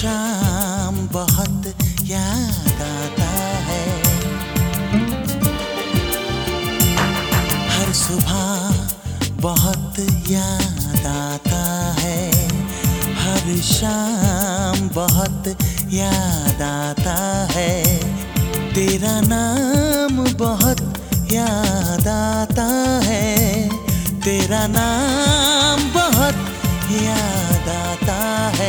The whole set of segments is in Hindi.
शाम बहुत याद आता है, हर सुबह बहुत याद आता है, हर शाम बहुत याद आता है, तेरा नाम बहुत याद आता है, तेरा नाम बहुत याद आता है।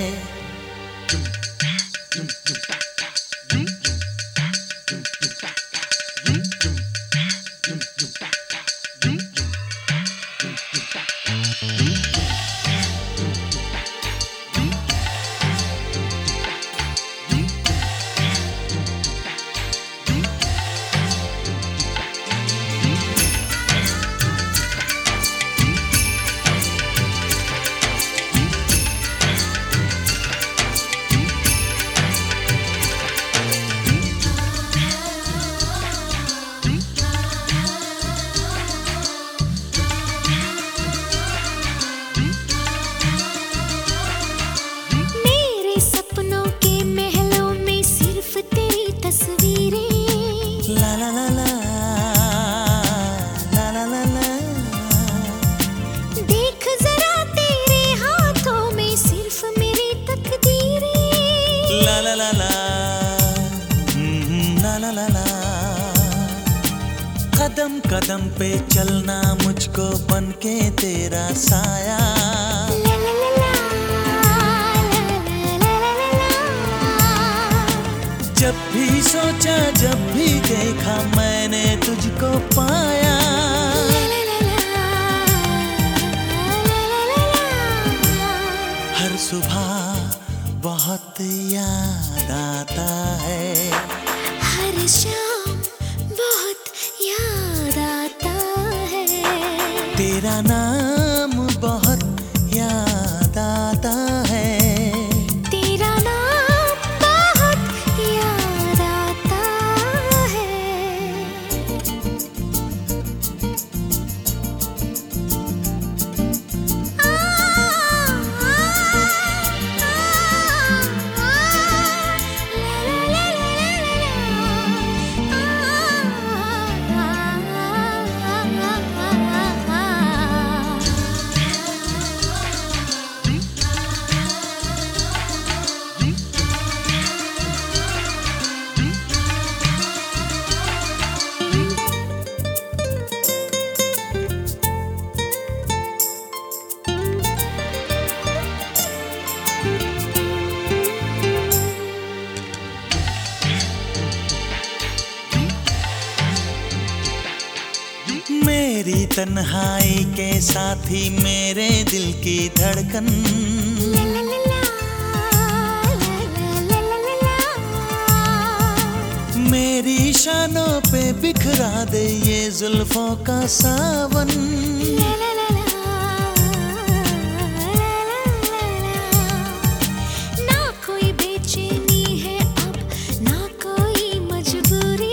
कदम कदम पे चलना मुझको बनके तेरा साया, जब भी सोचा जब भी देखा मैंने तुझको पाया, हर सुबह बहुत याद आता है, हर शाम बहुत याद आता है, तेरा नाम बहुत याद आता है, तेरा नाम बहुत याद आता है। मेरी तन्हाई के साथी मेरे दिल की धड़कन, मेरी शानों पे बिखरा दे ये जुल्फों का सावन, ना कोई बेचैनी है अब ना कोई मजबूरी,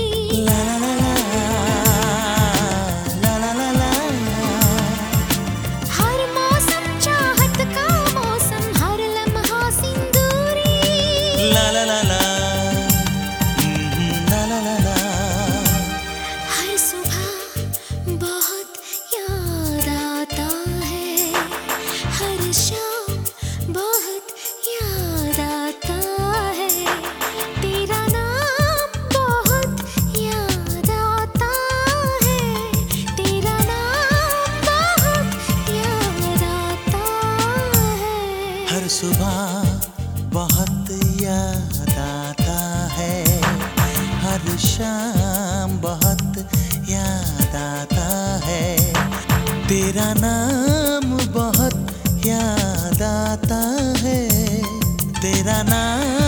हर सुबह बहुत याद आता है, हर शाम बहुत याद आता है, तेरा नाम बहुत याद आता है, तेरा नाम बहुत याद आता है, हर सुबह बहुत याद आता है, हर शाम बहुत याद आता है, तेरा नाम बहुत याद आता है, तेरा नाम